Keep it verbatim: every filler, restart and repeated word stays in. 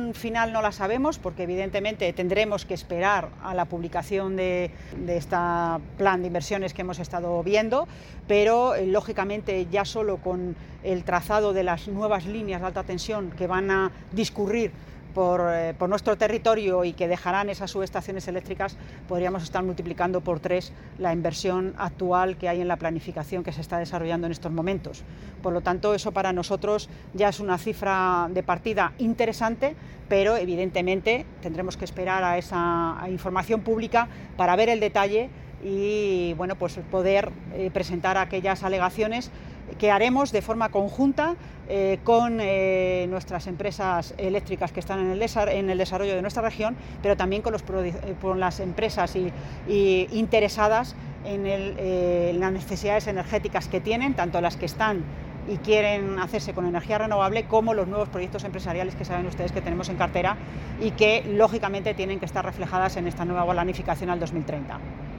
planificación final no la sabemos porque evidentemente tendremos que esperar a la publicación de, de este plan de inversiones que hemos estado viendo, pero eh, lógicamente ya solo con el trazado de las nuevas líneas de alta tensión que van a discurrir Por, eh, por nuestro territorio y que dejarán esas subestaciones eléctricas, podríamos estar multiplicando por tres la inversión actual que hay en la planificación que se está desarrollando en estos momentos. Por lo tanto, eso para nosotros ya es una cifra de partida interesante, pero evidentemente tendremos que esperar a esa a información pública para ver el detalle y bueno, pues poder eh, presentar aquellas alegaciones que haremos de forma conjunta eh, con eh, nuestras empresas eléctricas que están en el, en el desarrollo de nuestra región, pero también con, los, con las empresas y, y interesadas en, el, eh, en las necesidades energéticas que tienen, tanto las que están y quieren hacerse con energía renovable, como los nuevos proyectos empresariales que saben ustedes que tenemos en cartera y que lógicamente tienen que estar reflejadas en esta nueva planificación al dos mil treinta.